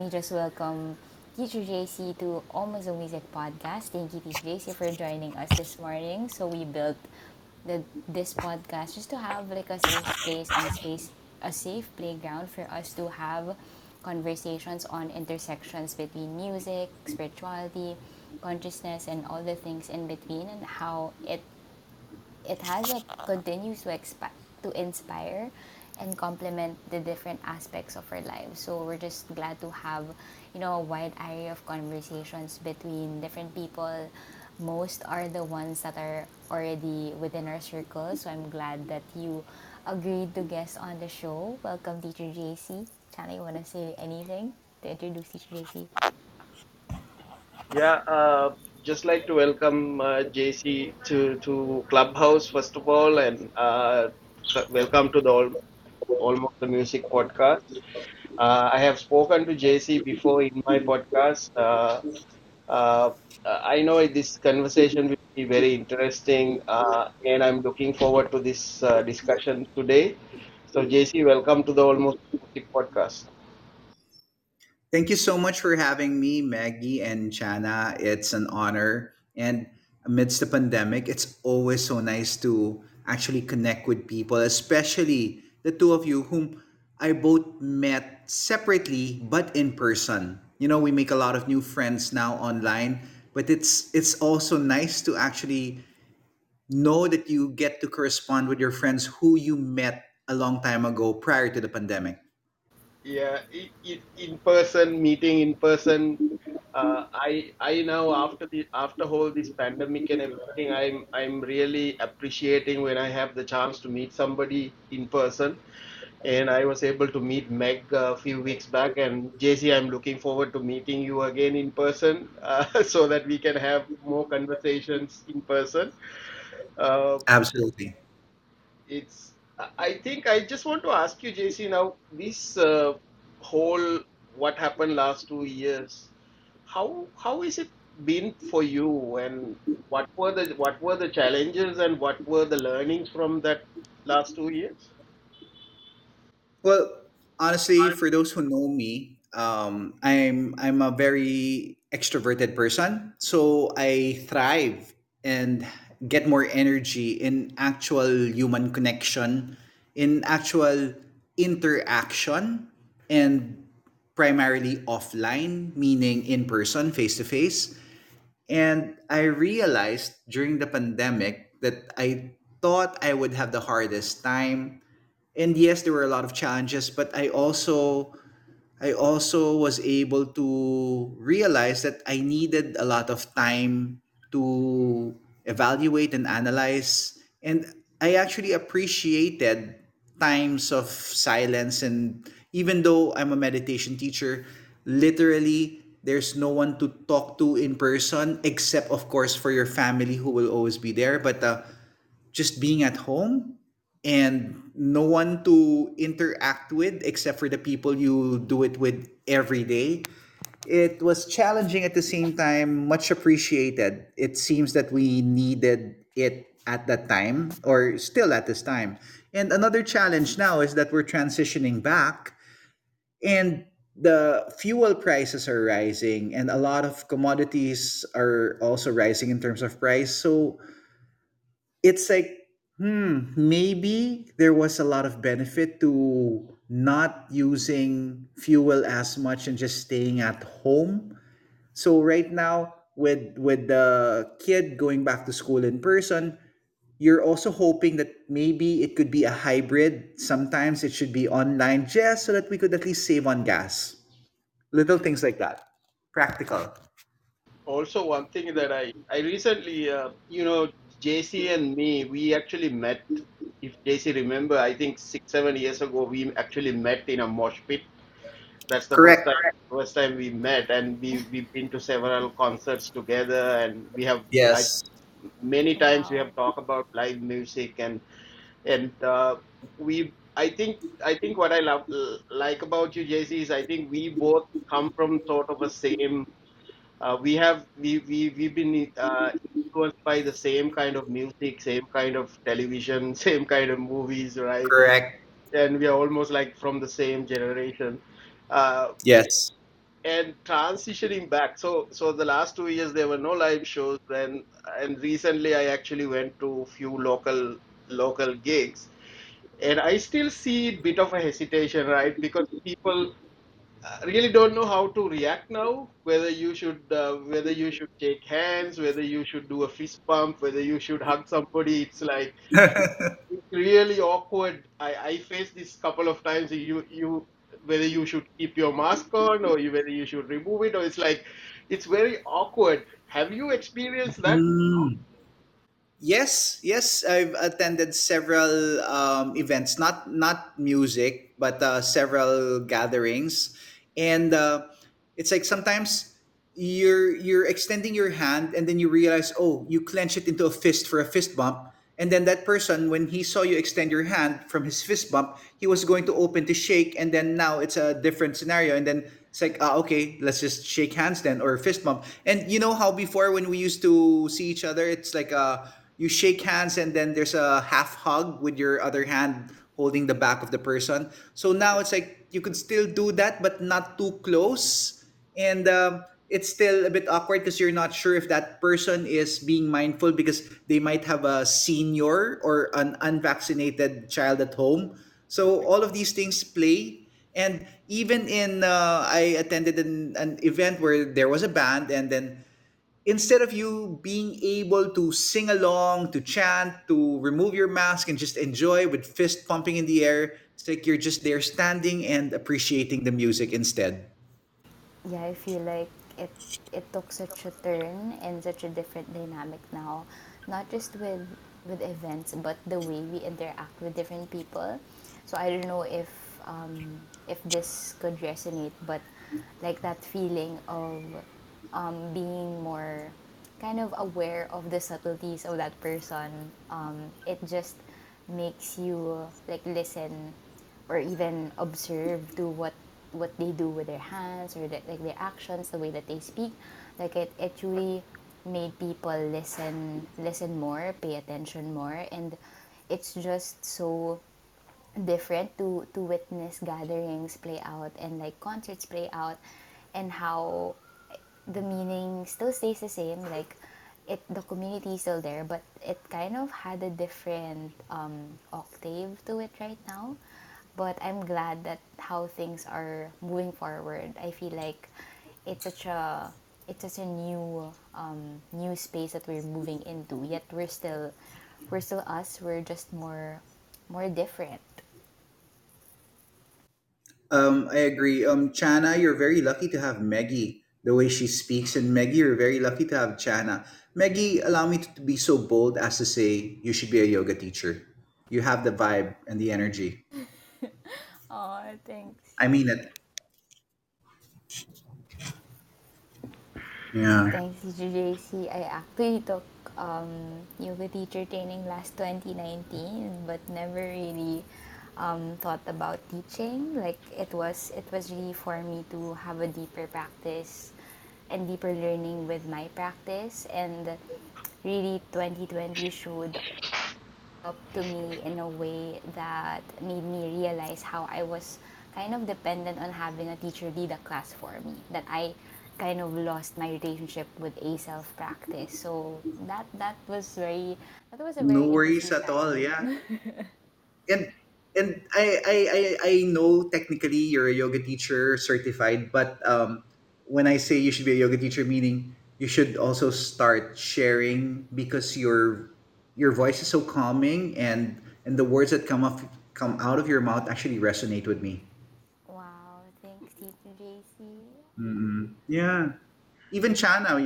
We just welcome Teacher JC to Almost a Music podcast. Thank you, Teacher JC, for joining us this morning. So we built this podcast just to have like a safe place and a safe playground for us to have conversations on intersections between music, spirituality, consciousness, and all the things in between, and how it has like continues to inspire and complement the different aspects of our lives. So we're just glad to have, a wide array of conversations between different people. Most are the ones that are already within our circle. So I'm glad that you agreed to guest on the show. Welcome, Teacher JC. Chana, you want to say anything to introduce Teacher JC? Yeah, just like to welcome JC to Clubhouse first of all, and welcome to the Almost the Music podcast. I have spoken to JC before in my podcast. Uh, I know this conversation will be very interesting, and I'm looking forward to this discussion today. So, JC, welcome to the Almost Music podcast. Thank you so much for having me, Maggie and Chana. It's an honor. And amidst the pandemic, it's always so nice to actually connect with people, especially the two of you whom I both met separately but in person. We make a lot of new friends now online, but it's also nice to actually know that you get to correspond with your friends who you met a long time ago prior to the pandemic. Yeah, in person meeting in person. I now after whole this pandemic and everything, I'm really appreciating when I have the chance to meet somebody in person. And I was able to meet Meg a few weeks back. And JC, I'm looking forward to meeting you again in person, so that we can have more conversations in person. Uh, Absolutely. it's I think I just want to ask you, JC, now this whole what happened last 2 years, how is it been for you, and what were the challenges and what were the learnings from that last 2 years? Well, honestly, for those who know me, I'm a very extroverted person, so I thrive and get more energy in actual human connection, in actual interaction, and primarily offline, meaning in person, face to face. And I realized during the pandemic that I thought I would have the hardest time. And yes, there were a lot of challenges, but I also was able to realize that I needed a lot of time to evaluate and analyze. And I actually appreciated times of silence. And even though I'm a meditation teacher, literally, there's no one to talk to in person, except, of course, for your family who will always be there. But just being at home and no one to interact with except for the people you do it with every day. It was challenging at the same time, much appreciated. It seems that we needed it at that time or still at this time. And another challenge now is that we're transitioning back and the fuel prices are rising and a lot of commodities are also rising in terms of price. So it's like, maybe there was a lot of benefit to not using fuel as much and just staying at home. So right now, with the kid going back to school in person, you're also hoping that maybe it could be a hybrid. Sometimes it should be online just so that we could at least save on gas. Little things like that. Practical. Also, one thing that I recently, JC and me, we actually met. If JC remember, I think 6 7 years ago, we actually met in a mosh pit. That's the first Correct. time we met, and we've been to several concerts together, and we have I Yes. many times we Wow. have talked about live music, and we I think what I love like about you, JC, is I think we both come from sort of a same we've been influenced by the same kind of music, same kind of television, same kind of movies, right? Correct. And we are almost like from the same generation. Uh, Yes. and transitioning back. So the last 2 years there were no live shows, and recently I actually went to few local gigs, and I still see a bit of a hesitation, right? Because people really don't know how to react now. Whether you should shake hands, whether you should do a fist bump, whether you should hug somebody. It's like it's really awkward. I faced this couple of times. You whether you should keep your mask on or whether you should remove it, or it's like it's very awkward. Have you experienced that? Mm. Yes, yes, I've attended several events, not music, but several gatherings, and it's like sometimes you're extending your hand, and then you realize, oh, you clench it into a fist for a fist bump, and then that person, when he saw you extend your hand from his fist bump, he was going to open to shake, and then now it's a different scenario, and then it's like, okay, let's just shake hands then, or fist bump. And you know how before when we used to see each other, it's like you shake hands and then there's a half hug with your other hand holding the back of the person. So now it's like you could still do that, but not too close. And it's still a bit awkward because you're not sure if that person is being mindful because they might have a senior or an unvaccinated child at home. So all of these things play. And even in, I attended an event where there was a band, and then instead of you being able to sing along, to chant, to remove your mask and just enjoy with fist pumping in the air, it's like you're just there standing and appreciating the music instead. Yeah, I feel like it it took such a turn and such a different dynamic now, not just with events, but the way we interact with different people. So I don't know if this could resonate, but like that feeling of being more kind of aware of the subtleties of that person. It just makes you like listen or even observe to what they do with their hands or like their actions, the way that they speak. Like it truly made people listen more, pay attention more, and it's just so different to witness gatherings play out and like concerts play out, and how the meaning still stays the same. Like the community is still there, but it kind of had a different octave to it right now. But I'm glad that how things are moving forward. I feel like it's such a it's such a new space that we're moving into. Yet we're still us. We're just more different. I agree. Chana, you're very lucky to have Maggie the way she speaks, and Maggie, you're very lucky to have Chana. Maggie, allow me to be so bold as to say you should be a yoga teacher. You have the vibe and the energy. Oh, thanks. I mean it. Yeah. Thanks, JC. I actually took yoga teacher training last 2019, but never really thought about teaching. Like it was really for me to have a deeper practice and deeper learning with my practice, and really 2020 showed up to me in a way that made me realize how I was kind of dependent on having a teacher lead a class for me. That I kind of lost my relationship with a self practice. So that was a No very worries interesting at all. time. Yeah. and and I know technically you're a yoga teacher certified, but when I say you should be a yoga teacher, meaning you should also start sharing because your voice is so calming, and the words that come out of your mouth actually resonate with me. Wow, thanks, Teacher JC. Yeah. Even Chana,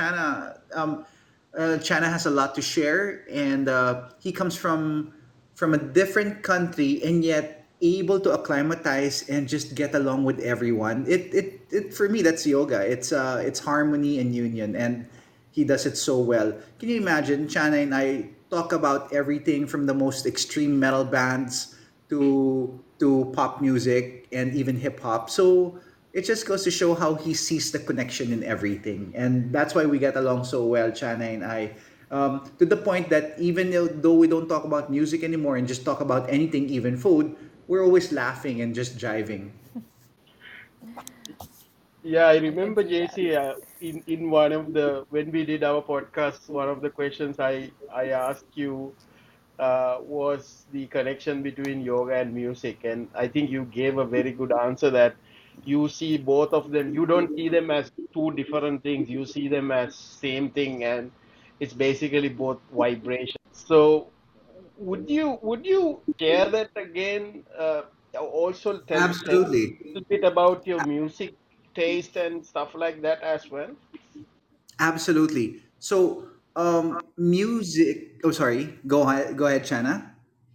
Chana has a lot to share, and he comes from a different country, and yet able to acclimatize and just get along with everyone. It for me, that's yoga. It's harmony and union, and he does it so well. Can you imagine? Chana and I talk about everything from the most extreme metal bands to pop music and even hip hop. So it just goes to show how he sees the connection in everything, and that's why we get along so well, Chana and I. To the point that even though we don't talk about music anymore and just talk about anything, even food, we're always laughing and just jiving. Yeah, I I can remember see that. JC, in one of the when we did our podcast, one of the questions I asked you was the connection between yoga and music, and I think you gave a very good answer that you see both of them. You don't see them as two different things. You see them as same thing, and it's basically both vibrations. So, would you share that again? Also, tell a Absolutely. little bit about your music taste and stuff like that as well. Absolutely. So, music. Oh, sorry. Go ahead. Go ahead, Chana.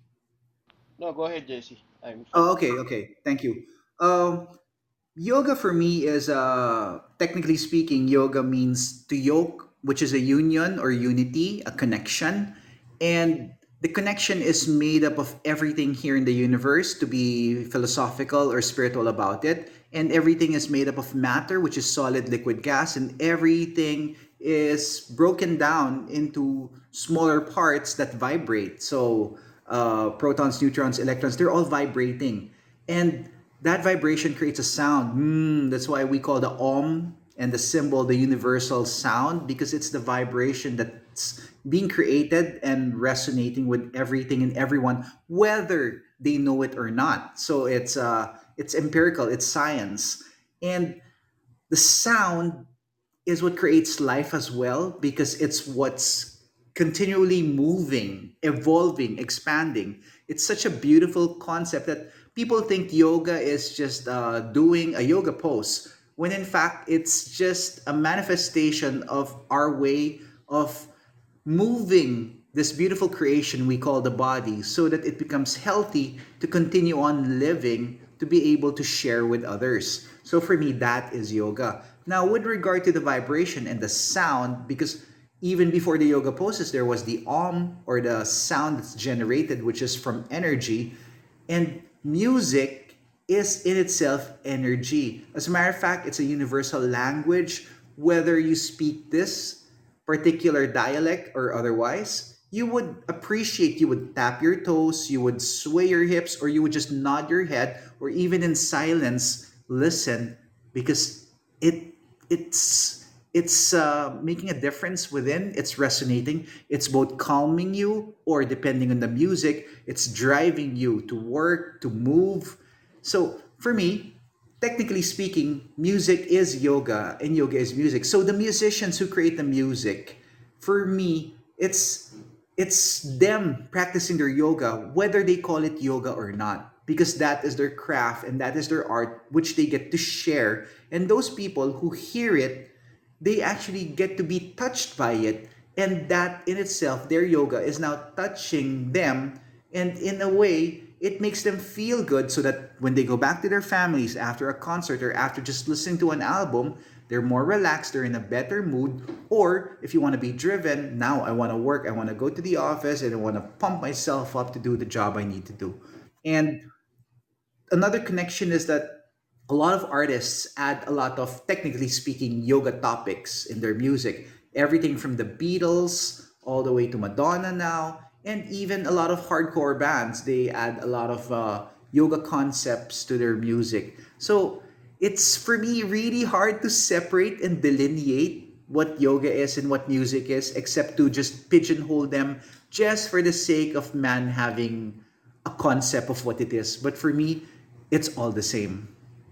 No, go ahead, JC. I'm fine. Oh, okay. Okay. Thank you. Um, Yoga for me is, technically speaking, yoga means to yoke, which is a union or unity, a connection. And the connection is made up of everything here in the universe, to be philosophical or spiritual about it. And everything is made up of matter, which is solid, liquid, gas. And everything is broken down into smaller parts that vibrate. So, protons, neutrons, electrons, they're all vibrating. And that vibration creates a sound. That's why we call the Om and the symbol the universal sound, because it's the vibration that's being created and resonating with everything and everyone, whether they know it or not. So it's empirical, it's science. And the sound is what creates life as well, because it's what's continually moving, evolving, expanding. It's such a beautiful concept that people think yoga is just doing a yoga pose, when in fact it's just a manifestation of our way of moving this beautiful creation we call the body, so that it becomes healthy to continue on living, to be able to share with others. So for me, that is yoga. Now, with regard to the vibration and the sound, because even before the yoga poses, there was the om, or the sound that's generated, which is from energy. And music is in itself energy. As a matter of fact, it's a universal language. Whether you speak this particular dialect or otherwise, you would appreciate, you would tap your toes, you would sway your hips, or you would just nod your head, or even in silence listen, because it's making a difference within. It's resonating. It's both calming you, or depending on the music, it's driving you to work, to move. So for me, technically speaking, music is yoga and yoga is music. So the musicians who create the music, for me, it's them practicing their yoga, whether they call it yoga or not, because that is their craft and that is their art, which they get to share. And those people who hear it, they actually get to be touched by it. And that in itself, their yoga is now touching them. And in a way, it makes them feel good, so that when they go back to their families after a concert or after just listening to an album, they're more relaxed, they're in a better mood. Or if you want to be driven, now I want to work, I want to go to the office, and I want to pump myself up to do the job I need to do. And another connection is that a lot of artists add a lot of, technically speaking, yoga topics in their music. Everything from the Beatles all the way to Madonna now, and even a lot of hardcore bands, they add a lot of yoga concepts to their music. So it's, for me, really hard to separate and delineate what yoga is and what music is, except to just pigeonhole them just for the sake of man having a concept of what it is. But for me, it's all the same.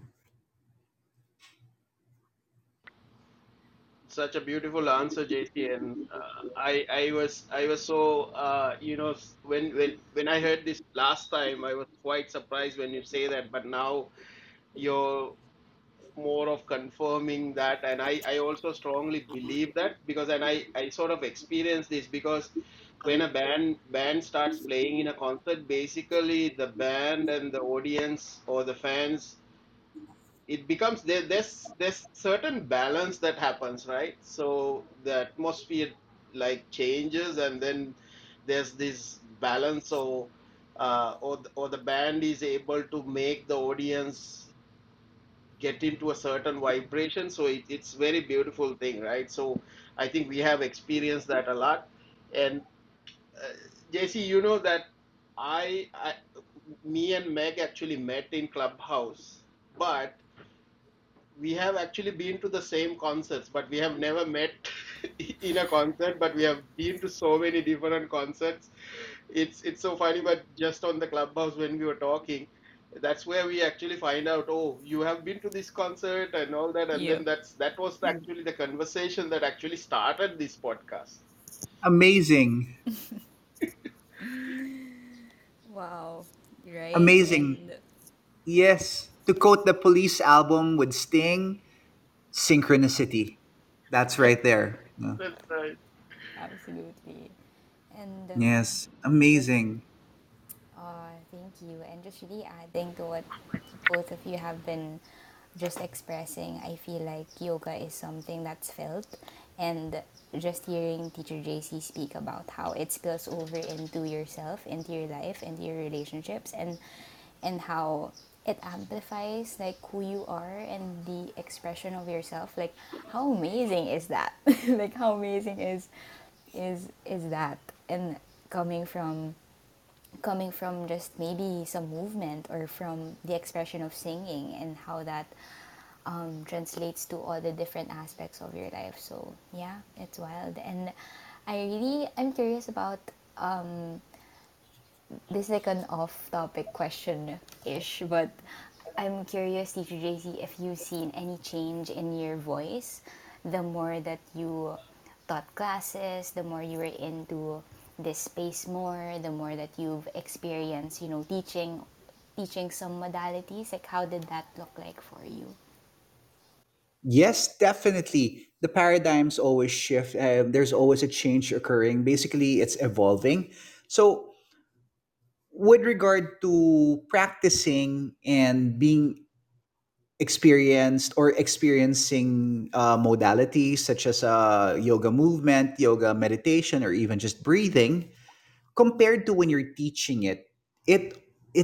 Such a beautiful answer, JC. And I was so when I heard this last time, I was quite surprised when you say that. But now you're more of confirming that, and I also strongly believe that, because and I sort of experience this, because when a band starts playing in a concert, basically the band and the audience or the fans, it becomes there's certain balance that happens, right? So the atmosphere like changes, and then there's this balance. So or the band is able to make the audience get into a certain vibration. So it's very beautiful thing, right? So I think we have experienced that a lot. And uh, JC, you know that me and Meg actually met in Clubhouse, but we have actually been to the same concerts, but we have never met in a concert, but we have been to so many different concerts. It's so funny, but just on the clubhouse when we were talking, that's where we actually find out, oh, you have been to this concert and all that, and then Yep. that was actually the conversation that actually started this podcast. Amazing. Wow. Right? Amazing. And Yes. To quote the Police album with Sting, synchronicity. That's right there. Yeah. That's right. absolutely. And Yes. just Amazing. thank you. And just really adding to what both of you have been just expressing, I feel like yoga is something that's felt. And just hearing Teacher JC speak about how it spills over into yourself, into your life, into your relationships, and how it amplifies like who you are and the expression of yourself. Like how amazing is that? Like how amazing is that? And coming from coming from just maybe some movement or from the expression of singing and how that translates to all the different aspects of your life. So yeah, it's wild. And I'm curious about this is like an off-topic question ish, but I'm curious, Teacher JC, if you've seen any change in your voice the more that you taught classes, the more you were into this space more, the more that you've experienced, teaching some modalities. Like how did that look like for you? Yes, definitely. The paradigms always shift. There's always a change occurring. Basically, it's evolving. So, with regard to practicing and being experienced or experiencing modalities such as yoga movement, yoga meditation, or even just breathing, compared to when you're teaching it, it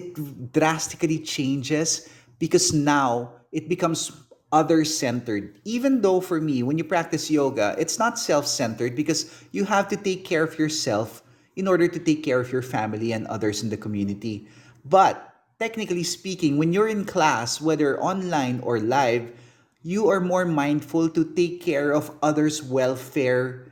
it drastically changes because now it becomes other centered. Even though for me, when you practice yoga, it's not self-centered because you have to take care of yourself in order to take care of your family and others in the community. But technically speaking, when you're in class, whether online or live, you are more mindful to take care of others' welfare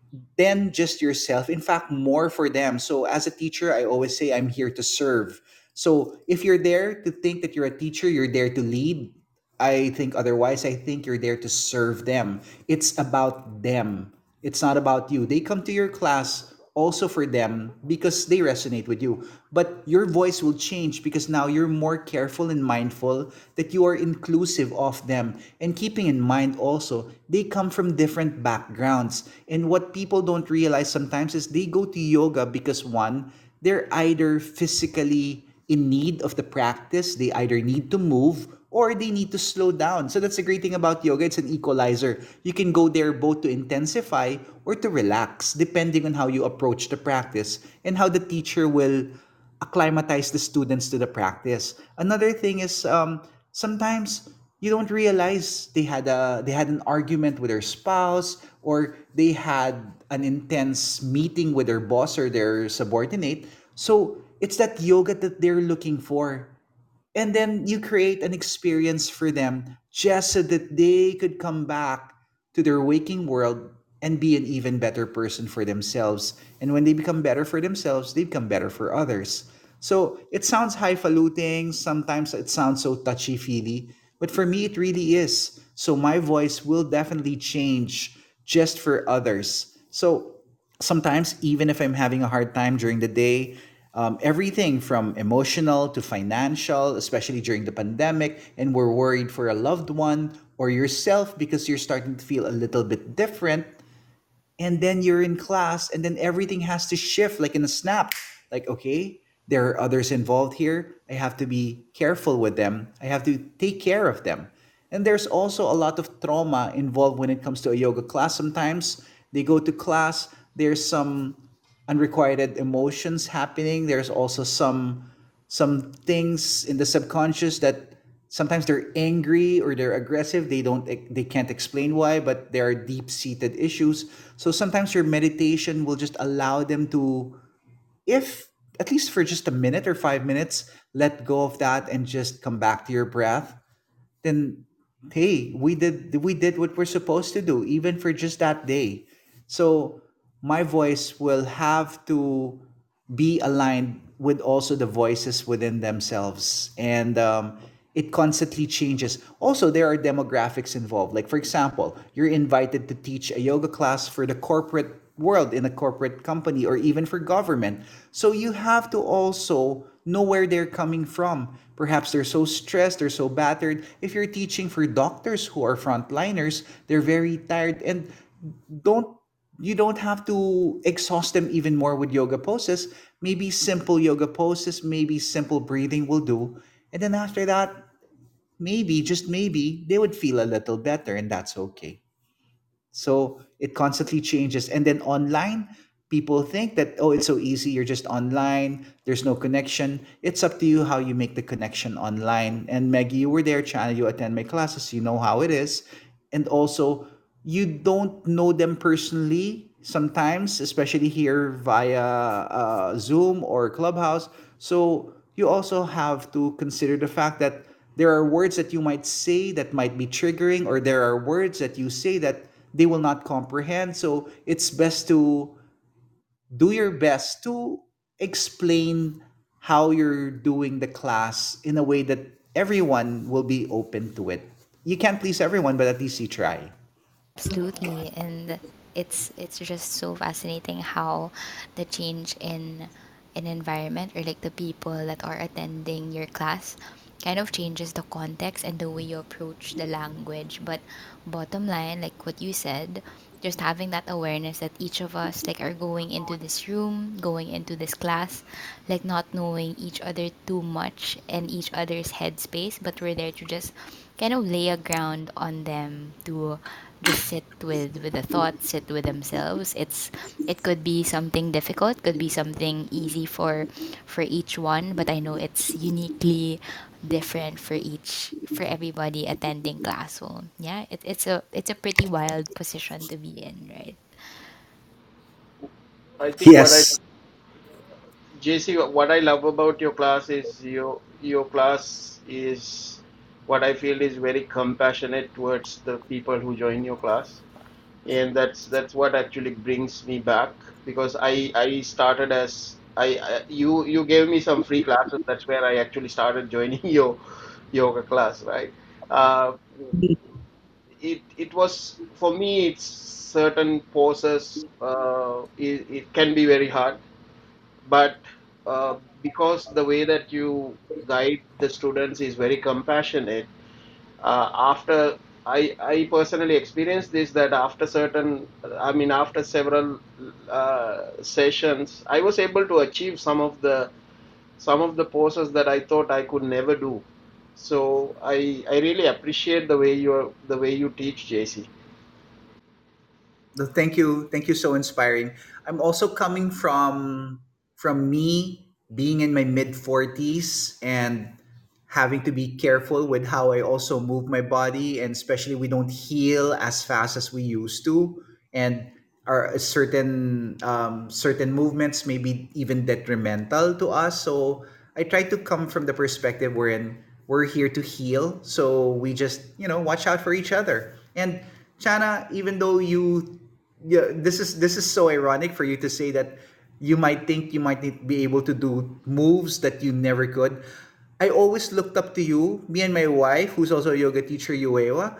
than just yourself. In fact, more for them. So as a teacher, I always say I'm here to serve. So if you're there to think that you're a teacher, you're there to lead. I think otherwise. I think you're there to serve them. It's about them. It's not about you. They come to your class also for them because they resonate with you. But your voice will change because now you're more careful and mindful that you are inclusive of them. And keeping in mind also, they come from different backgrounds. And what people don't realize sometimes is they go to yoga because one, they're either physically in need of the practice, they either need to move or they need to slow down. So that's the great thing about yoga. It's an equalizer. You can go there both to intensify or to relax, depending on how you approach the practice and how the teacher will acclimatize the students to the practice. Another thing is sometimes you don't realize they had an argument with their spouse or they had an intense meeting with their boss or their subordinate. So it's that yoga that they're looking for, and then you create an experience for them just so that they could come back to their waking world and be an even better person for themselves. And when they become better for themselves, they become better for others. So it sounds highfalutin, sometimes it sounds so touchy feely, but for me, it really is. So my voice will definitely change just for others. So sometimes, even if I'm having a hard time during the day, everything from emotional to financial, especially during the pandemic, and we're worried for a loved one or yourself because you're starting to feel a little bit different, and then you're in class and then everything has to shift like in a snap. Like, okay, there are others involved here, I have to be careful with them, I have to take care of them. And there's also a lot of trauma involved when it comes to a yoga class. Sometimes they go to class, there's some unrequited emotions happening, there's also some things in the subconscious that sometimes they're angry or they're aggressive, they can't explain why, but there are deep seated issues. So sometimes your meditation will just allow them to, if at least for just a minute or 5 minutes, let go of that and just come back to your breath. Then hey, we did what we're supposed to do, even for just that day. So my voice will have to be aligned with also the voices within themselves, and it constantly changes. Also, there are demographics involved. Like, for example, you're invited to teach a yoga class for the corporate world in a corporate company or even for government. So you have to also know where they're coming from. Perhaps they're so stressed, they're so battered. If you're teaching for doctors who are frontliners, they're very tired, and don't you don't have to exhaust them even more with yoga poses. Maybe simple yoga poses, maybe simple breathing will do. And then after that, maybe, just maybe, they would feel a little better, and that's okay. So it constantly changes. And then online, people think that, oh, it's so easy. You're just online. There's no connection. It's up to you how you make the connection online. And Maggie, you were there, China, you attend my classes. You know how it is. And also, you don't know them personally sometimes, especially here via Zoom or Clubhouse. So you also have to consider the fact that there are words that you might say that might be triggering, or there are words that you say that they will not comprehend. So it's best to do your best to explain how you're doing the class in a way that everyone will be open to it. You can't please everyone, but at least you try. Absolutely, and it's just so fascinating how the change in an environment, or like the people that are attending your class, kind of changes the context and the way you approach the language. But bottom line, like what you said, just having that awareness that each of us like are going into this room, going into this class, like not knowing each other too much and each other's headspace, but we're there to just kind of lay a ground on them to just sit with the thoughts, sit with themselves. It could be something difficult, could be something easy for each one, but I know it's uniquely different for each for everybody attending class. So yeah, it's a pretty wild position to be in, right? I think Yes. JC, what I love about your class is your class is what I feel is very compassionate towards the people who join your class, and that's what actually brings me back, because I started as you gave me some free classes. That's where I actually started joining your yoga class, right? Uh, it was for me. It's certain poses. It can be very hard, but because the way that you guide the students is very compassionate, after I personally experienced this, that after after several sessions, I was able to achieve some of the poses that I thought I could never do. So I really appreciate the way you teach, JC. Thank you, so inspiring. I'm also coming from me being in my mid 40s and having to be careful with how I also move my body, and especially we don't heal as fast as we used to, and our certain movements may be even detrimental to us. So I try to come from the perspective wherein we're here to heal, so we just watch out for each other. And Chana, even though yeah, this is so ironic for you to say that you might think you might not be able to do moves that you never could. I always looked up to you, me and my wife, who's also a yoga teacher, Yuewa.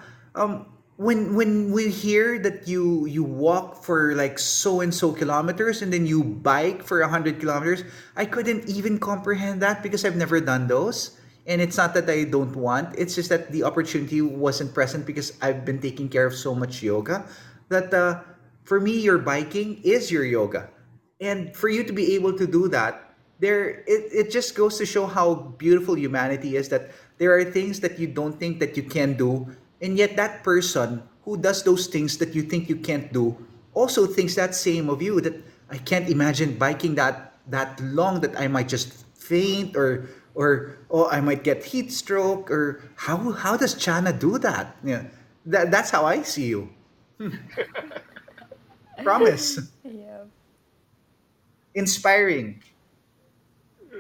When we hear that you walk for like so and so kilometers and then you bike for 100 kilometers, I couldn't even comprehend that because I've never done those. And it's not that I don't want; it's just that the opportunity wasn't present because I've been taking care of so much yoga that for me, your biking is your yoga. And for you to be able to do that, it just goes to show how beautiful humanity is, that there are things that you don't think that you can do, and yet that person who does those things that you think you can't do also thinks that same of you, that I can't imagine biking that long, that I might just faint, or oh, I might get heat stroke, or how does Chana do that? Yeah. That's how I see you. Promise. Yeah. Inspiring.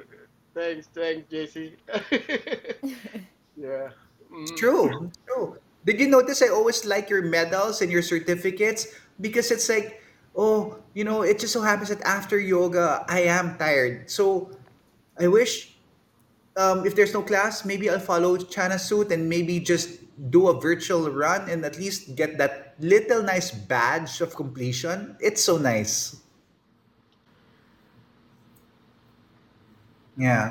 Thanks, JC. Yeah. It's Mm. true. It's true. Did you notice I always like your medals and your certificates because it's like, oh, it just so happens that after yoga I am tired. So I wish if there's no class, maybe I'll follow Chana's suit and maybe just do a virtual run and at least get that little nice badge of completion. It's so nice. Yeah.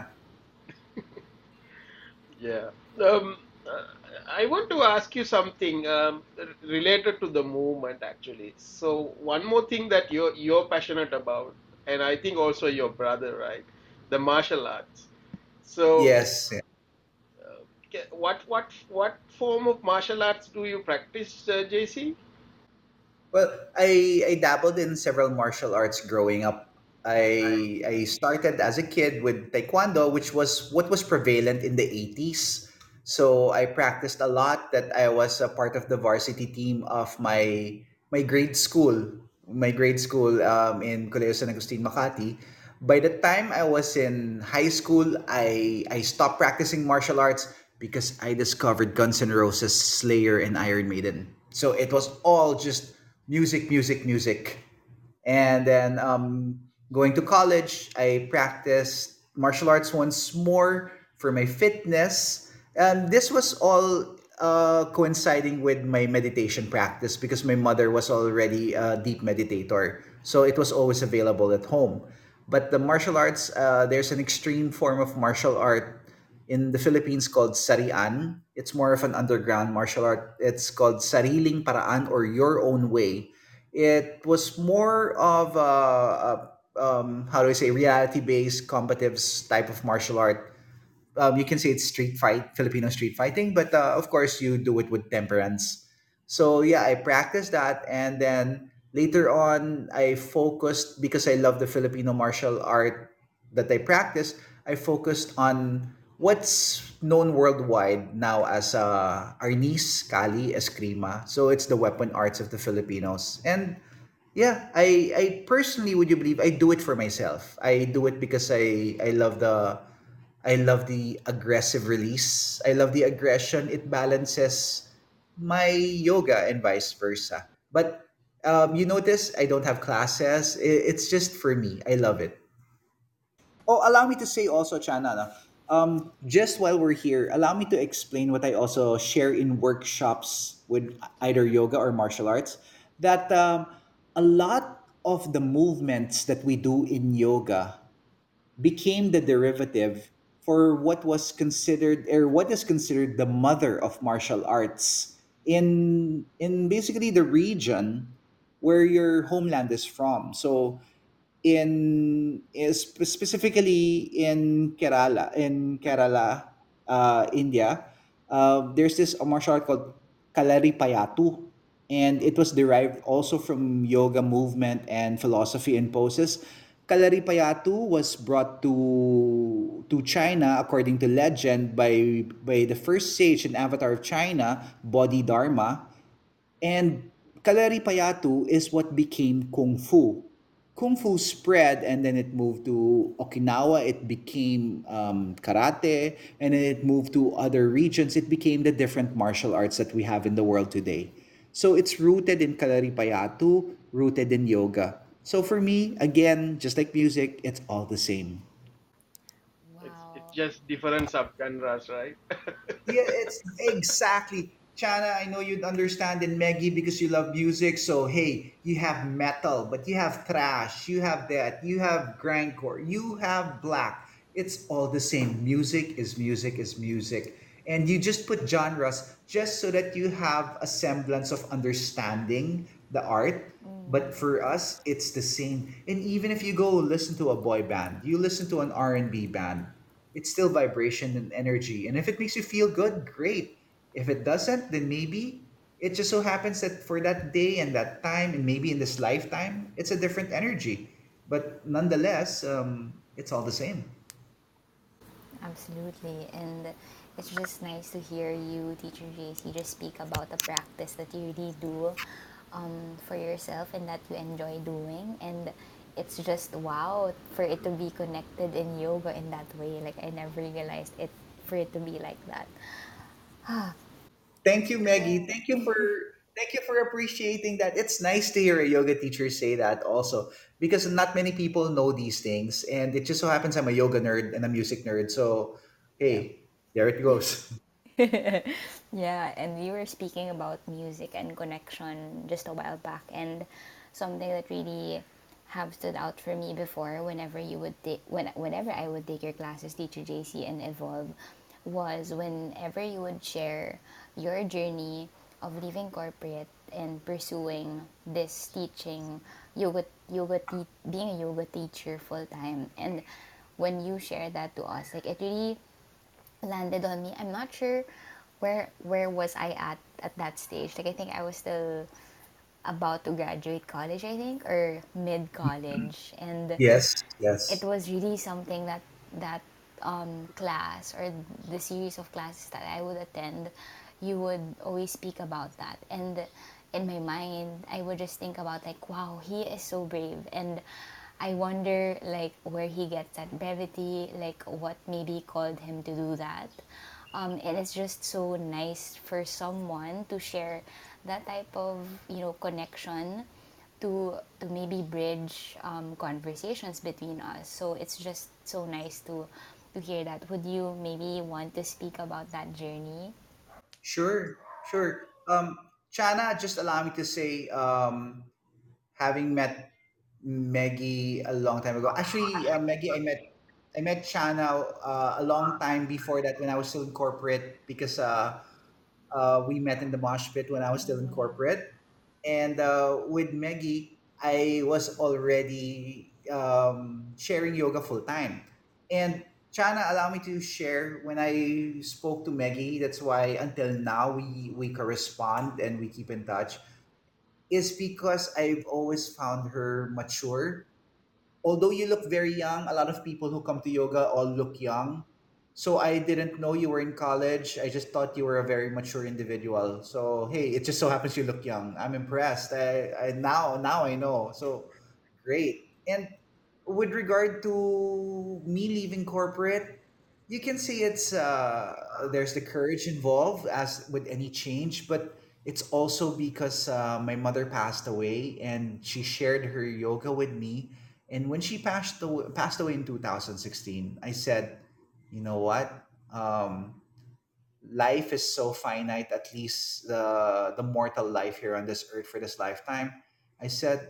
Yeah. Um, uh, I want to ask you something related to the movement, actually. So one more thing that you're passionate about, and I think also your brother, right? The martial arts. So, Yes. what form of martial arts do you practice, JC? Well, I dabbled in several martial arts growing up. I started as a kid with taekwondo, which was what was prevalent in the 80s. So I practiced a lot. That I was a part of the varsity team of my grade school, in Colegio San Agustin, Makati. By the time I was in high school, I stopped practicing martial arts because I discovered Guns N' Roses, Slayer, and Iron Maiden. So it was all just music, music, music. And then going to college, I practiced martial arts once more for my fitness. And this was all coinciding with my meditation practice because my mother was already a deep meditator. So it was always available at home. But the martial arts, there's an extreme form of martial art in the Philippines called Sarian. It's more of an underground martial art. It's called Sariling Paraan or Your Own Way. It was more of how do I say, reality based combatives type of martial art. You can say it's Filipino street fighting, but of course you do it with temperance. So yeah, I practiced that, and then later on, I focused because I love the Filipino martial art that I practice. I focused on what's known worldwide now as Arnis, Kali, Eskrima. So it's the weapon arts of the Filipinos, and yeah, I personally, would you believe, I do it for myself. I do it because I love the aggressive release. I love the aggression. It balances my yoga and vice versa. But you notice I don't have classes. It's just for me. I love it. Oh, allow me to say also, Chana, no? Just while we're here, allow me to explain what I also share in workshops with either yoga or martial arts. That a lot of the movements that we do in yoga became the derivative for what is considered the mother of martial arts in basically the region where your homeland is from. So specifically in Kerala, India, there's this martial art called Kalaripayattu, and it was derived also from yoga movement and philosophy and poses. Kalaripayattu was brought to China according to legend by the first sage and avatar of China, Bodhidharma, and Kalaripayattu is what became Kung Fu. Kung Fu spread and then it moved to Okinawa, it became karate, and then it moved to other regions. It became the different martial arts that we have in the world today. So it's rooted in Kalaripayattu, rooted in yoga. So for me, again, just like music, it's all the same. It's Wow. just different subgenres, right? Yeah, it's exactly. Chana, I know you'd understand in Meggy because you love music. So hey, you have metal, but you have thrash, you have that, you have grindcore, you have black. It's all the same. Music is music is music. And you just put genres just so that you have a semblance of understanding the art. But Mm. for us, it's the same. And even if you go listen to a boy band, you listen to an R&B band, it's still vibration and energy. And if it makes you feel good, great. If it doesn't, then maybe it just so happens that for that day and that time, and maybe in this lifetime, it's a different energy. But nonetheless, it's all the same. Absolutely. And it's just nice to hear you, Teacher JC, just speak about the practice that you really do for yourself and that you enjoy doing. And it's just wow for it to be connected in yoga in that way. Like, I never realized it for it to be like that. Thank you, Maggie. Right. Thank you for appreciating that. It's nice to hear a yoga teacher say that also, because not many people know these things, and it just so happens I'm a yoga nerd and a music nerd. So, Yep. hey, there it goes. Yeah, and you were speaking about music and connection just a while back, and something that really have stood out for me before whenever you would take whenever I would take your classes, teacher JC and Evolve, was whenever you would share your journey of leaving corporate and pursuing this teaching being a yoga teacher full time. And when you share that to us, like it really landed on me. I'm not sure where was I at that stage. Like I think I was still about to graduate college, I think, or mid college, and Yes, it yes. was really something that class or the series of classes that I would attend, you would always speak about that. And in my mind, I would just think about like, wow, he is so brave. And I wonder like where he gets that brevity, like what maybe called him to do that. And it's just so nice for someone to share that type of connection to maybe bridge conversations between us. So it's just so nice to hear that. Would you maybe want to speak about that journey? Sure, sure. Chana, just allow me to say, having met Maggie a long time ago. Actually, Maggie, I met Chana a long time before that when I was still in corporate, because we met in the mosh pit when I was still in corporate. And with Maggie, I was already sharing yoga full time. And Chana, allow me to share when I spoke to Maggie. That's why until now we correspond and we keep in touch. Is because I've always found her mature. Although you look very young, a lot of people who come to yoga all look young. So I didn't know you were in college. I just thought you were a very mature individual. So hey, it just so happens you look young. I'm impressed. I now I know. So great. And with regard to me leaving corporate, you can see it's there's the courage involved as with any change, but it's also because my mother passed away and she shared her yoga with me. And when she passed away in 2016, I said, you know what? Um, Life is so finite, at least the mortal life here on this earth for this lifetime. I said,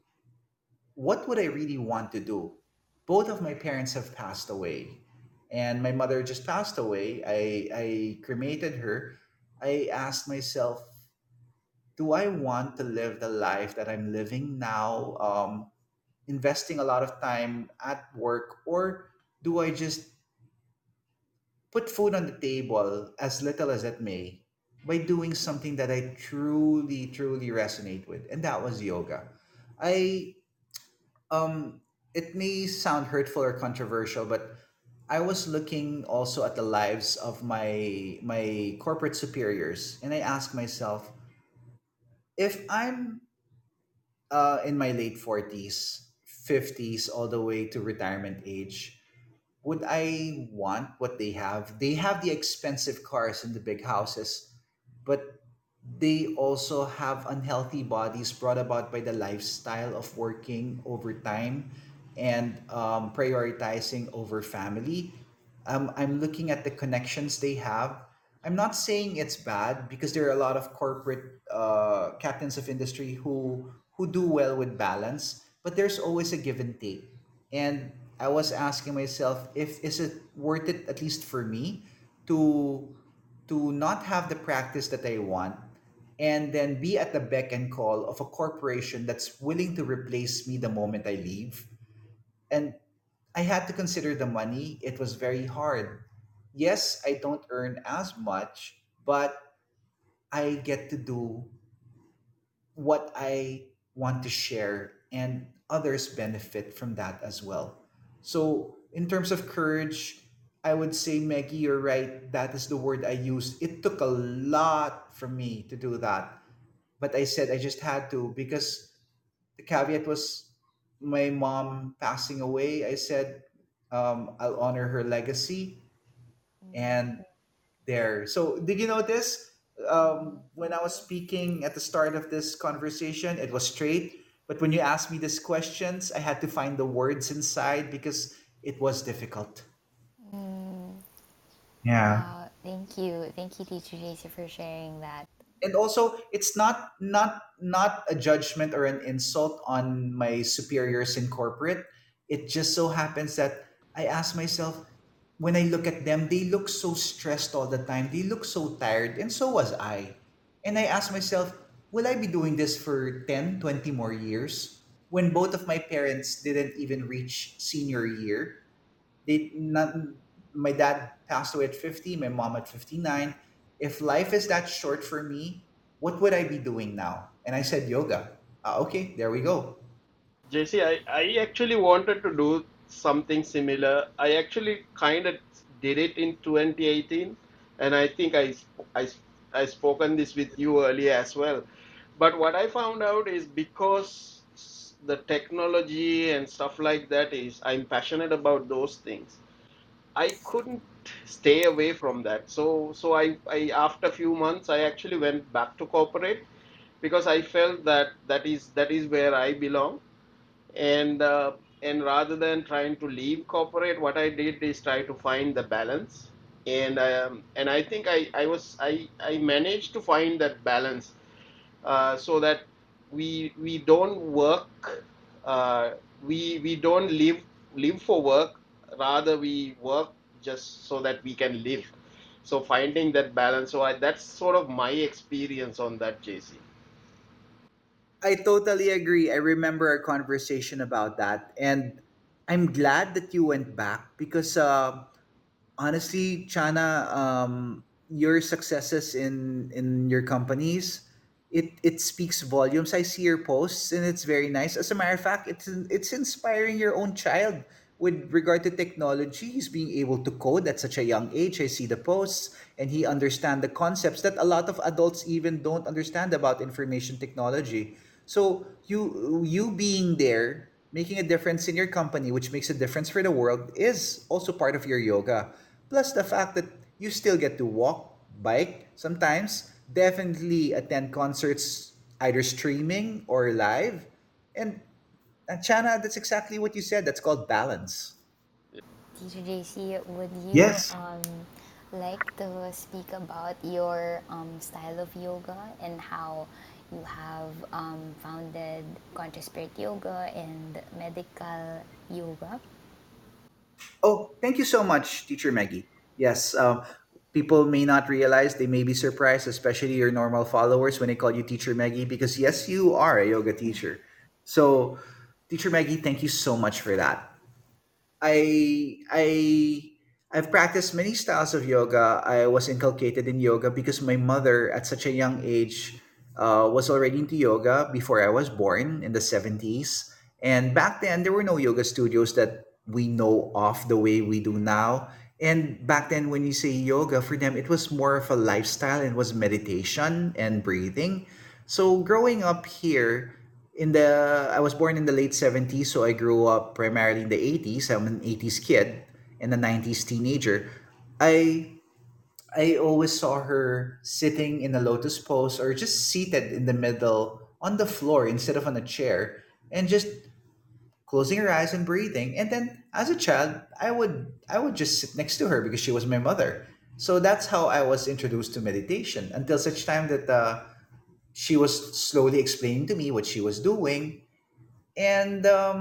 what would I really want to do? Both of my parents have passed away, and my mother just passed away. I cremated her. I asked myself, do I want to live the life that I'm living now, investing a lot of time at work, or do I just put food on the table, as little as it may, by doing something that I truly, truly resonate with? And that was yoga. I it may sound hurtful or controversial, but I was looking also at the lives of my corporate superiors, and I asked myself, if I'm in my late 40s, 50s, all the way to retirement age, would I want what they have? They have the expensive cars and the big houses, but they also have unhealthy bodies brought about by the lifestyle of working overtime and prioritizing over family. I'm looking at the connections they have. I'm not saying it's bad, because there are a lot of corporate captains of industry who do well with balance, but there's always a give and take. And I was asking myself, if is it worth it, at least for me, to not have the practice that I want, and then be at the beck and call of a corporation that's willing to replace me the moment I leave. And I had to consider the money. It was very hard. Yes, I don't earn as much, but I get to do what I want to share, and others benefit from that as well. So, in terms of courage, I would say, Maggie, you're right. That is the word I used. It took a lot from me to do that. But I said I just had to, because the caveat was my mom passing away. I said, I'll honor her legacy. And there. So, did you notice? When I was speaking at the start of this conversation, it was straight. But when you asked me these questions, I had to find the words inside because it was difficult. Mm, Yeah. wow, thank you. Thank you, Teacher JC, for sharing that. And also, it's not a judgment or an insult on my superiors in corporate. It just so happens that I ask myself, when I look at them, they look so stressed all the time, they look so tired, and so was I. And I ask myself, will I be doing this for 10, 20 more years when both of my parents didn't even reach senior year? They not My dad passed away at 50, my mom at 59. If life is that short for me, what would I be doing now? And I said yoga. Okay, there we go. JC, I actually wanted to do something similar. I actually kind of did it in 2018, and I think I, I spoken this with you earlier as well. But what I found out is because the technology and stuff like that is, I'm passionate about those things. I couldn't stay away from that. So I after a few months, I actually went back to corporate because I felt that that is where I belong, and rather than trying to leave corporate, what I did is try to find the balance, and I think I managed to find that balance, so that we don't work, uh, we don't live for work, rather we work just so that we can live. So finding that balance, that's sort of my experience on that, JC. I totally agree. I remember our conversation about that. And I'm glad that you went back because honestly, Chana, your successes in your companies, it speaks volumes. I see your posts and it's very nice. As a matter of fact, it's inspiring your own child with regard to technology. He's being able to code at such a young age. I see the posts and he understand the concepts that a lot of adults even don't understand about information technology. So you being there, making a difference in your company, which makes a difference for the world, is also part of your yoga. Plus the fact that you still get to walk, bike, sometimes definitely attend concerts either streaming or live. And Chana, that's exactly what you said. That's called balance. Teacher JC, would you Yes. like to speak about your style of yoga and how you have founded Conscious Spirit Yoga and Medical Yoga? Oh, thank you so much, Teacher Maggie. Yes, people may not realize, they may be surprised, especially your normal followers, when they call you Teacher Maggie, because yes, you are a yoga teacher. So, Teacher Maggie, thank you so much for that. I I I've practiced many styles of yoga. I was inculcated in yoga because my mother, at such a young age, was already into yoga before I was born in the 70s. And back then, there were no yoga studios that we know of the way we do now. And back then, when you say yoga, for them, it was more of a lifestyle and was meditation and breathing. So growing up here, I was born in the late 70s, so I grew up primarily in the 80s. I'm an 80s kid and a 90s teenager. I i always saw her sitting in a lotus pose or just seated in the middle on the floor instead of on a chair, and just closing her eyes and breathing. And then as a child, I would just sit next to her because she was my mother. So that's how I was introduced to meditation, until such time that she was slowly explaining to me what she was doing. And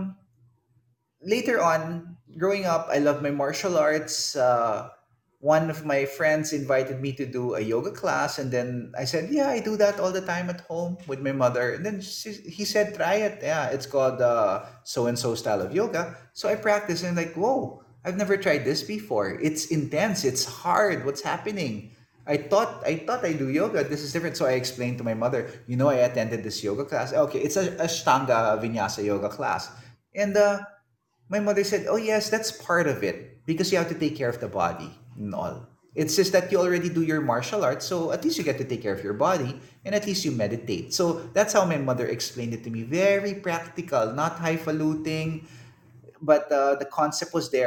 later on, growing up, I love my martial arts. One of my friends invited me to do a yoga class, and then I said, "Yeah, I do that all the time at home with my mother." And then he said, "Try it. Yeah, it's called so and so style of yoga." So I practiced, and like, whoa, I've never tried this before. It's intense. It's hard. What's happening? I thought I do yoga. This is different. So I explained to my mother, I attended this yoga class. Okay, it's a Ashtanga Vinyasa yoga class. And my mother said, "Oh yes, that's part of it because you have to take care of the body and all. It's just that you already do your martial arts, so at least you get to take care of your body and at least you meditate." So that's how my mother explained it to me. Very practical, not highfalutin, but the concept was there.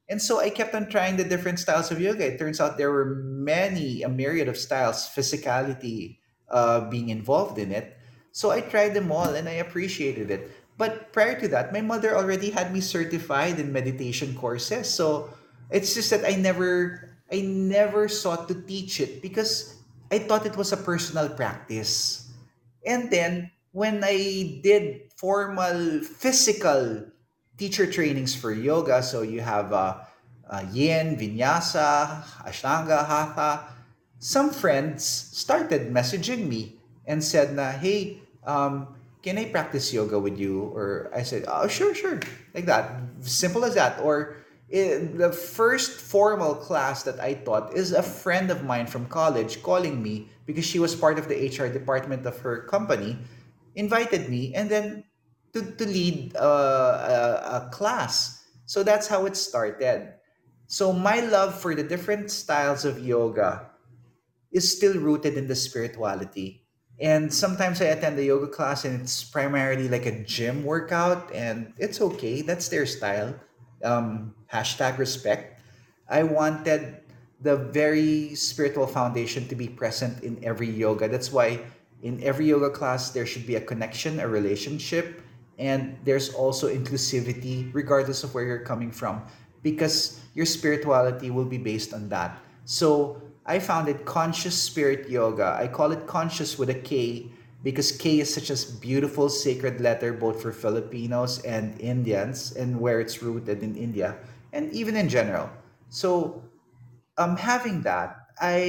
And so I kept on trying the different styles of yoga. It turns out there were a myriad of styles, physicality being involved in it. So I tried them all and I appreciated it. But prior to that, my mother already had me certified in meditation courses. So it's just that I never sought to teach it because I thought it was a personal practice. And then when I did formal physical teacher trainings for yoga, so you have yin, vinyasa, ashtanga, hatha, some friends started messaging me and said na, hey, can I practice yoga with you? Or I said, oh, sure, sure. Like that. Simple as that. Or the first formal class that I taught is a friend of mine from college calling me because she was part of the HR department of her company, invited me, and then to lead a class. So that's how it started. So my love for the different styles of yoga is still rooted in the spirituality. And sometimes I attend the yoga class and it's primarily like a gym workout, and it's okay. That's their style. Hashtag respect. I wanted the very spiritual foundation to be present in every yoga. That's why in every yoga class, there should be a connection, a relationship, and there's also inclusivity, regardless of where you're coming from, because your spirituality will be based on that. So I found it conscious spirit yoga. I call it conscious with a K because K is such a beautiful sacred letter both for Filipinos and Indians and where it's rooted in India and even in general. So having that,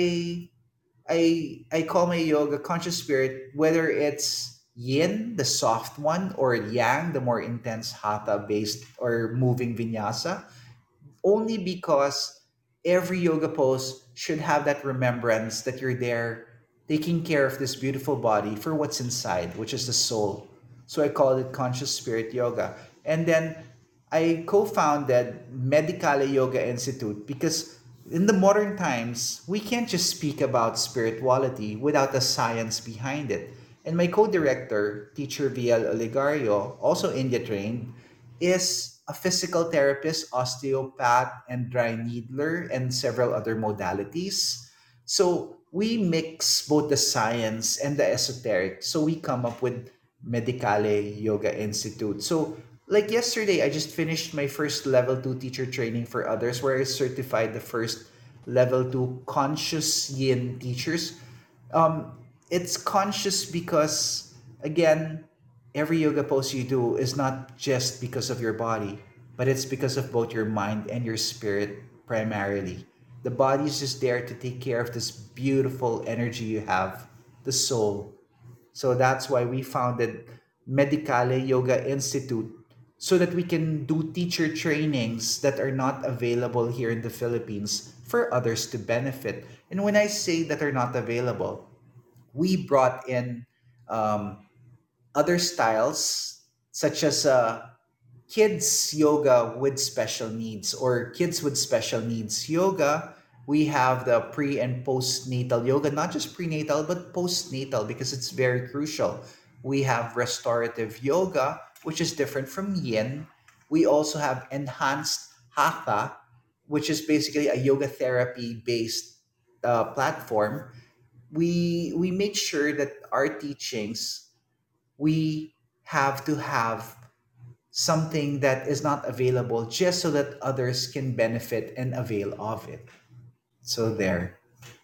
I call my yoga conscious spirit, whether it's yin, the soft one, or yang, the more intense hatha based or moving vinyasa, only because every yoga pose should have that remembrance that you're there taking care of this beautiful body for what's inside, which is the soul. So I call it conscious spirit yoga. And then I co-founded Medicale Yoga Institute because in the modern times, we can't just speak about spirituality without the science behind it. And my co-director, teacher VL Oligario, also India trained, is a physical therapist, osteopath, and dry needler, and several other modalities. So we mix both the science and the esoteric. So we come up with Medicale Yoga Institute. So like yesterday, I just finished my first level 2 teacher training for others where I certified the first level 2 conscious yin teachers. um, it's conscious because, again, every yoga pose you do is not just because of your body, but it's because of both your mind and your spirit primarily. The body is just there to take care of this beautiful energy you have, the soul. So that's why we founded Medicale Yoga Institute so that we can do teacher trainings that are not available here in the Philippines for others to benefit. And when I say that are not available, we brought in um, other styles such as kids yoga with special needs or kids with special needs yoga. We have the pre and postnatal yoga, not just prenatal but postnatal because it's very crucial. We have restorative yoga, which is different from yin. We also have enhanced hatha, which is basically a yoga therapy based platform. We make sure that our teachings, we have to have something that is not available just so that others can benefit and avail of it. So there.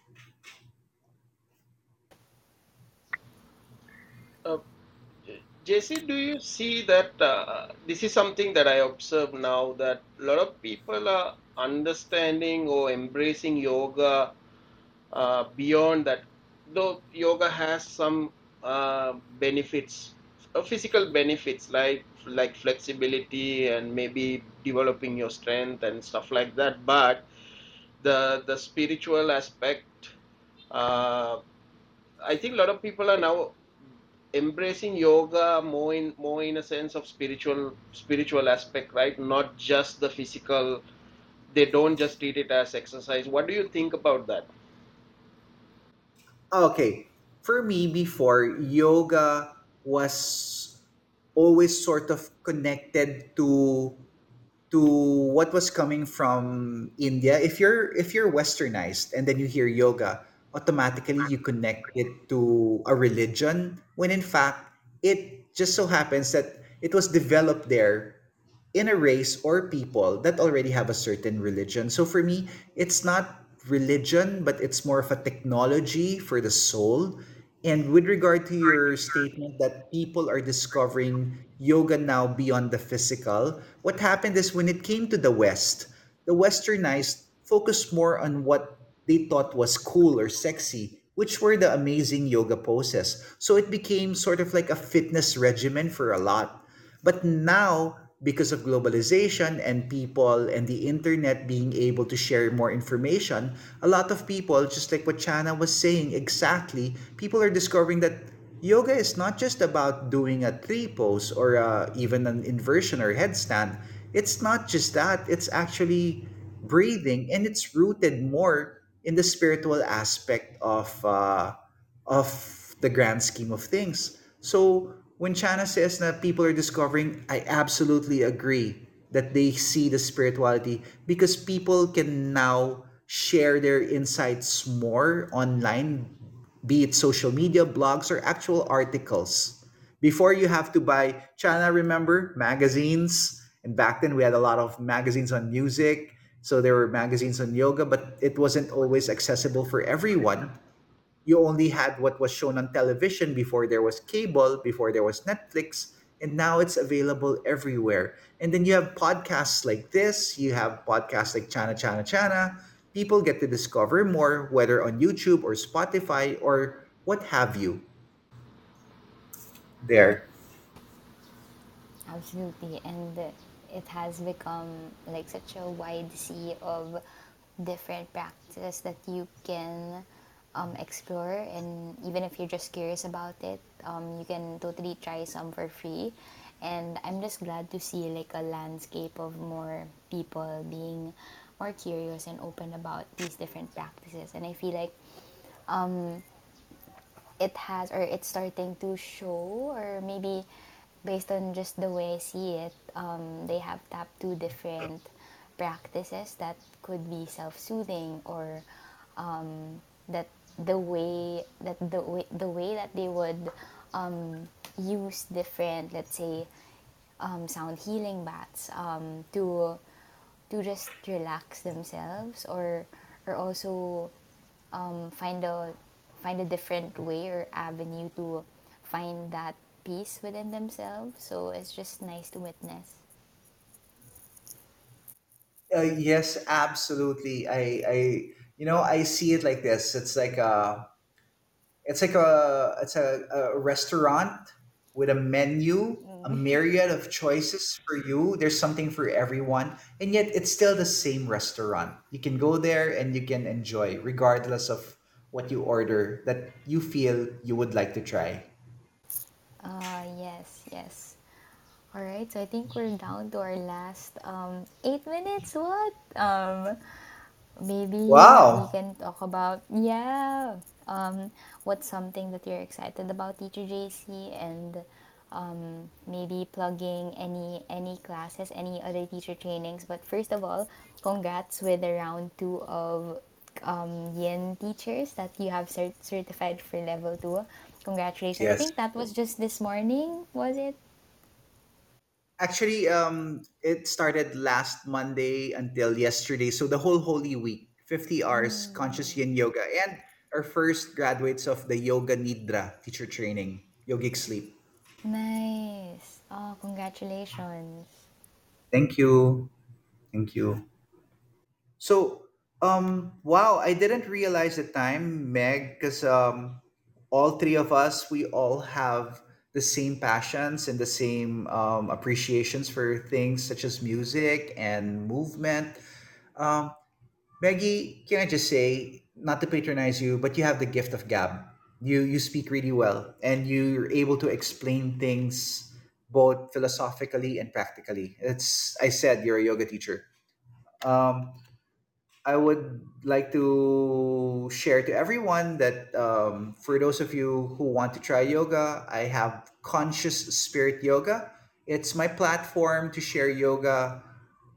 Uh, JC, do you see that this is something that I observe now that a lot of people are understanding or embracing yoga beyond that? Though yoga has some benefits, physical benefits like flexibility and maybe developing your strength and stuff like that, but the spiritual aspect, uh, I think a lot of people are now embracing yoga more in a sense of spiritual aspect, right? Not just the physical. They don't just treat it as exercise. What do you think about that? Okay. For me, before, yoga was always sort of connected to to what was coming from India. If you're westernized and then you hear yoga, automatically you connect it to a religion when in fact it just so happens that it was developed there in a race or people that already have a certain religion. So for me, it's not religion, but it's more of a technology for the soul. And with regard to your statement that people are discovering yoga now beyond the physical, what happened is when it came to the West, the westernized focused more on what they thought was cool or sexy, which were the amazing yoga poses. So it became sort of like a fitness regimen for a lot. But now, because of globalization and people and the internet being able to share more information, a lot of people, just like what Chana was saying exactly, people are discovering that yoga is not just about doing a tree pose or even an inversion or headstand. It's not just that, it's actually breathing, and it's rooted more in the spiritual aspect of the grand scheme of things. So when Chana says that people are discovering, I absolutely agree that they see the spirituality because people can now share their insights more online, be it social media, blogs, or actual articles. Before you have to buy, Chana, remember magazines? And back then we had a lot of magazines on music. So there were magazines on yoga, but it wasn't always accessible for everyone. You only had what was shown on television before there was cable, before there was Netflix, and now it's available everywhere. And then you have podcasts like this, you have podcasts like Chana Chana Chana. People get to discover more, whether on YouTube or Spotify or what have you there. Absolutely. And it has become like such a wide sea of different practices that you can explore. And even if you're just curious about it, you can totally try some for free. And I'm just glad to see like a landscape of more people being more curious and open about these different practices. And I feel like it has, or it's starting to show, or maybe based on just the way I see it, they have tapped two different practices that could be self-soothing, or that the way that they would use different, let's say, sound healing baths to just relax themselves, or also find a different way or avenue to find that peace within themselves. So it's just nice to witness. Yes, absolutely. I see it like this. It's a restaurant with a menu, a myriad of choices for you. There's something for everyone, and yet it's still the same restaurant. You can go there and you can enjoy, regardless of what you order that you feel you would like to try. Yes, yes. All right, so I think we're down to our last 8 minutes. What? Maybe we Wow. can talk about, yeah, what's something that you're excited about, teacher JC, and maybe plugging any classes, any other teacher trainings. But first of all, congrats with the round two of Yin teachers that you have certified for level two. Congratulations! I Yes. think that was just this morning, was it? Actually, it started last Monday until yesterday. So the whole Holy Week, 50 hours conscious Mm, yin yoga, and our first graduates of the Yoga Nidra teacher training, yogic sleep. nice. Oh, congratulations. Thank you. Thank you. So, wow, I didn't realize the time, Meg, because all three of us, we all have the same passions and the same appreciations for things such as music and movement. Um, Maggie, can I just say, not to patronize you, but you have the gift of gab. You speak really well, and you're able to explain things both philosophically and practically. It's I said you're a yoga teacher. Um, I would like to share to everyone that for those of you who want to try yoga, I have Conscious Spirit Yoga. It's my platform to share yoga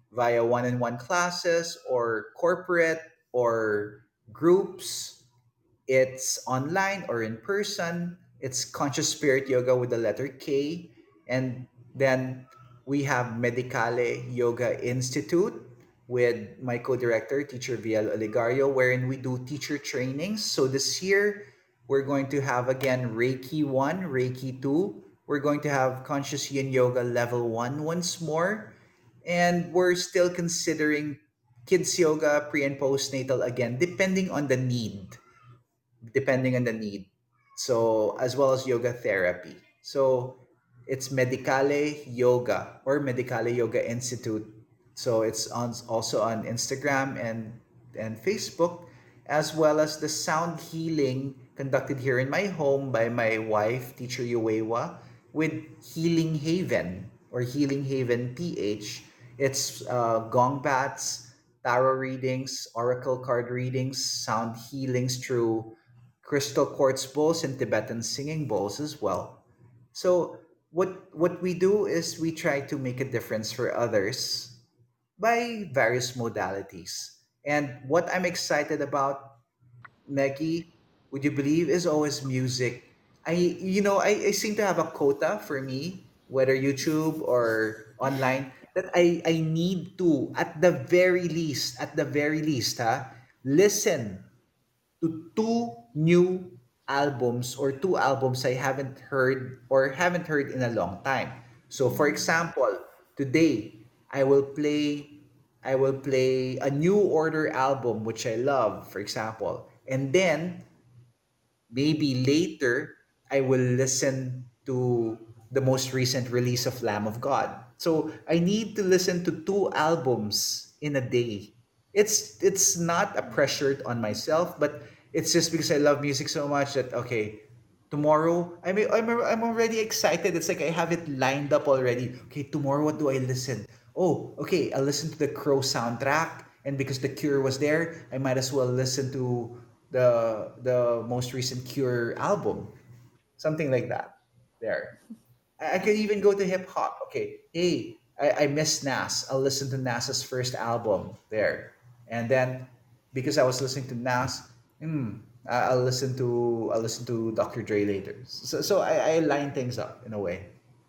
via one-on-one classes or corporate or groups. It's online or in person. It's Conscious Spirit Yoga with the letter K. And then we have Medicale Yoga Institute with my co-director, teacher Viel Oligario, wherein we do teacher trainings. So this year, we're going to have again Reiki 1, Reiki 2. We're going to have Conscious Yin Yoga Level 1 once more. And we're still considering kids yoga pre and postnatal again, depending on the need. So as well as yoga therapy. So it's Medicale Yoga or Medicale Yoga Institute. So it's also on Instagram and Facebook, as well as the sound healing conducted here in my home by my wife, teacher Yuewa, with Healing Haven or Healing Haven PH. It's gong bats, tarot readings, oracle card readings, sound healings through crystal quartz bowls and Tibetan singing bowls as well. So what we do is we try to make a difference for others by various modalities. And what I'm excited about, Maggie, would you believe, is always music. I seem to have a quota for me, whether YouTube or online, that I need to, at the very least, listen to two new albums or two albums I haven't heard in a long time. So for Mm-hmm. example, today I will play I will play a New Order album which I love, for example. And then maybe later I will listen to the most recent release of Lamb of God. So I need to listen to two albums in a day. It's not a pressure on myself, but it's just because I love music so much that okay, tomorrow I'm already excited. It's like I have it lined up already. Okay, tomorrow what do I listen? Oh, okay, I'll listen to the Crow soundtrack, and because the Cure was there, I might as well listen to the most recent Cure album, something like that. There, I could even go to hip hop. Okay, hey, I miss Nas. I'll listen to Nas's first album there, and then because I was listening to Nas, I'll listen to Dr. Dre later. So I line things up in a way.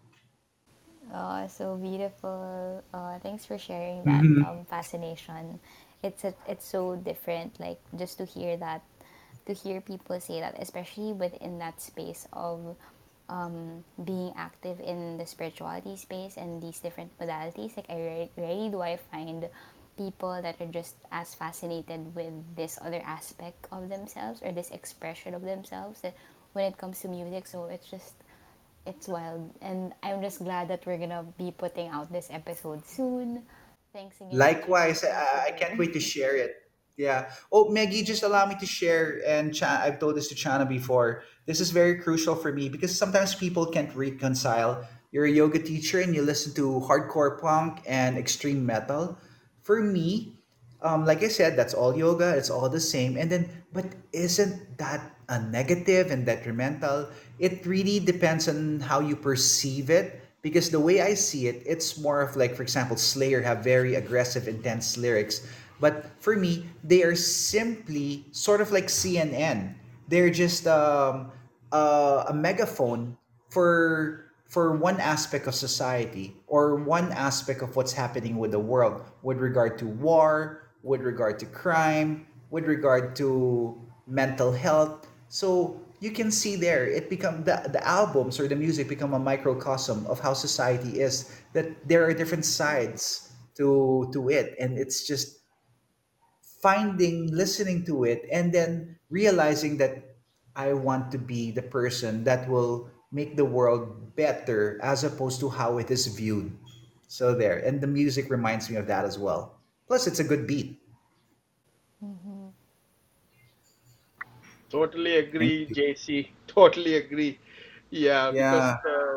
Oh, so beautiful. Thanks for sharing that Mhm. fascination. It's so different. Like just to hear that, to hear people say that, especially within that space of being active in the spirituality space and these different modalities. Like rarely do I find people that are just as fascinated with this other aspect of themselves or this expression of themselves that when it comes to music. So it's wild. And I'm just glad that we're gonna be putting out this episode soon. Thanks again, Likewise, JC, I for can't wait to share it. Yeah. Oh, Maggie, just allow me to share. And I've told this to Chana before. This is very crucial for me because sometimes people can't reconcile. You're a yoga teacher and you listen to hardcore punk and extreme metal. For me, like I said, that's all yoga. It's all the same. And then, but isn't that a negative and detrimental? It really depends on how you perceive it. Because the way I see it, it's more of like, for example, Slayer have very aggressive, intense lyrics. But for me, they are simply sort of like CNN. They're just a megaphone for one aspect of society or one aspect of what's happening with the world with regard to war, with regard to crime, with regard to mental health. So you can see there it become the albums or the music become a microcosm of how society is, that there are different sides to it, and it's just listening to it, and then realizing that I want to be the person that will make the world better as opposed to how it is viewed. So there, and the music reminds me of that as well. Plus, it's a good beat. mm-hmm. Totally Thank agree, you. JC. Totally agree. Yeah, because Yeah.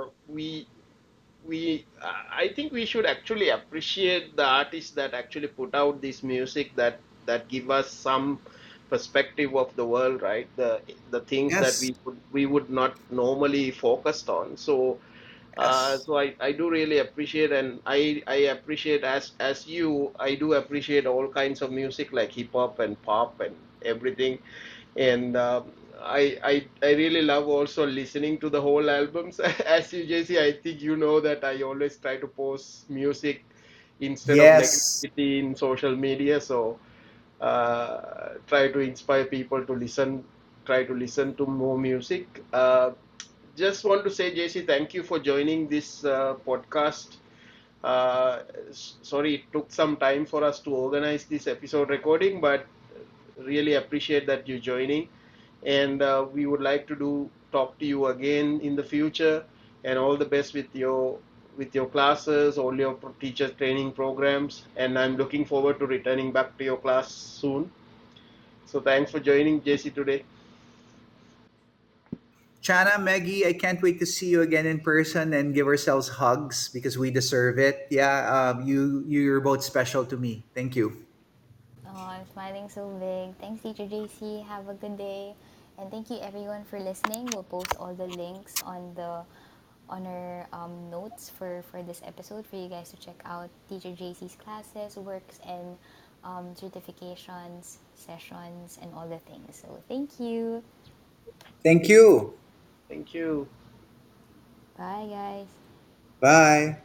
I think we should actually appreciate the artists that actually put out this music that give us some perspective of the world, right? The things that Yes. we would not normally focused on. So Yes. So I do really appreciate, and I appreciate as you, I do appreciate all kinds of music like hip hop and pop and everything. And I really love also listening to the whole albums. As you, JC, I think you know that I always try to post music instead of Yes. negativity in social media. So try to inspire people to listen, try to listen to more music. Just want to say, JC, thank you for joining this podcast. Uh, Sorry, it took some time for us to organize this episode recording, but really appreciate that you joining. And we would like to do talk to you again in the future. And all the best with your classes, all your teacher training programs. And I'm looking forward to returning back to your class soon. So thanks for joining, JC, today. Chana, Maggie, I can't wait to see you again in person and give ourselves hugs because we deserve it. Yeah, you're both special to me. Thank you. Oh, I'm smiling so big. Thanks, Teacher JC. Have a good day. And thank you everyone for listening. We'll post all the links on our notes for this episode for you guys to check out Teacher JC's classes, works, and certifications, sessions, and all the things. So thank you. Thank you. Thank you. Bye, guys. Bye.